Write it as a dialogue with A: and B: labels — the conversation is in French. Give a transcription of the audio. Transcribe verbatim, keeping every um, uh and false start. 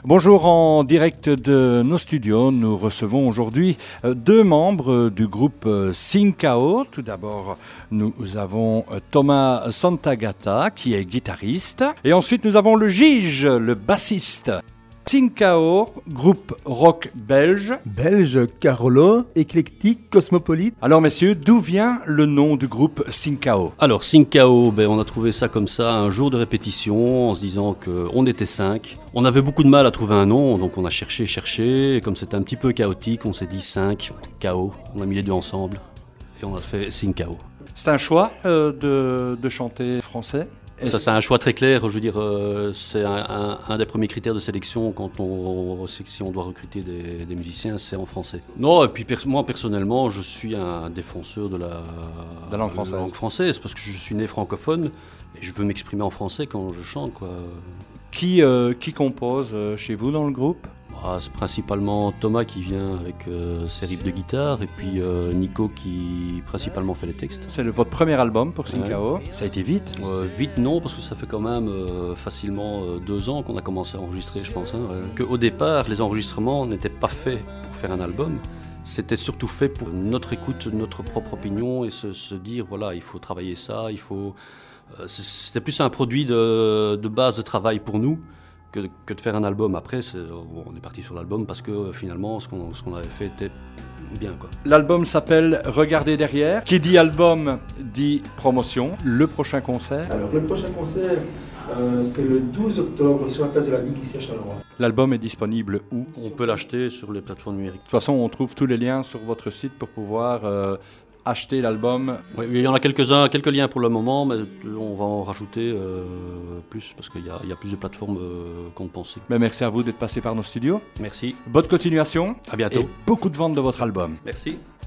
A: Bonjour, en direct de nos studios, nous recevons aujourd'hui deux membres du groupe Sinkao. Tout d'abord, nous avons Thomas Santagata qui est guitariste et ensuite nous avons le Gige, le bassiste. Sinkao, groupe rock belge.
B: Belge, Carolo, éclectique, cosmopolite.
A: Alors messieurs, d'où vient le nom du groupe Sinkao ?
C: Alors Sinkao, ben, on a trouvé ça comme ça un jour de répétition en se disant qu'on était cinq. On avait beaucoup de mal à trouver un nom, donc on a cherché, cherché. Et comme c'était un petit peu chaotique, on s'est dit cinq, K O. On a mis les deux ensemble et on a fait Sinkao. C'est
A: un choix euh, de, de chanter français ?
C: Ça, c'est un choix très clair. Je veux dire, euh, c'est un, un, un des premiers critères de sélection quand on, si on doit recruter des, des musiciens, c'est en français. Non, et puis pers- moi personnellement, je suis un défenseur de la,
A: de la langue, française.
C: langue française parce que je suis né francophone et je peux m'exprimer en français quand je chante, quoi.
A: Qui, euh, qui compose euh, chez vous dans le groupe ?
C: Ah, c'est principalement Thomas qui vient avec euh, ses riffs de guitare et puis euh, Nico qui principalement fait les textes.
A: C'est le, votre premier album pour Sinkao. Ouais. Ça a été vite
C: euh, Vite non, parce que ça fait quand même euh, facilement euh, deux ans qu'on a commencé à enregistrer, je pense. Hein, ouais. Que, au départ, les enregistrements n'étaient pas faits pour faire un album. C'était surtout fait pour notre écoute, notre propre opinion et se, se dire, voilà, il faut travailler ça, il faut... Euh, c'était plus un produit de, de base de travail pour nous. Que, que de faire un album. Après, c'est, on est parti sur l'album parce que euh, finalement, ce qu'on, ce qu'on avait fait était bien, quoi.
A: L'album s'appelle Regardez derrière. Qui dit album dit promotion. Le prochain concert.
B: Alors, le prochain concert, euh, c'est le douze octobre sur la place de la Digue ici à Charleroi.
A: L'album est disponible où ?
C: On peut l'acheter sur les plateformes numériques.
A: De toute façon, on trouve tous les liens sur votre site pour pouvoir euh, acheter l'album.
C: Oui, il y en a quelques-uns, quelques liens pour le moment, mais on va en rajouter euh, plus parce qu'il y a, il y a plus de plateformes euh, qu'on ne pensait.
A: Mais merci à vous d'être passé par nos studios.
C: Merci.
A: Bonne continuation.
C: À bientôt.
A: Et beaucoup de ventes de votre album.
C: Merci.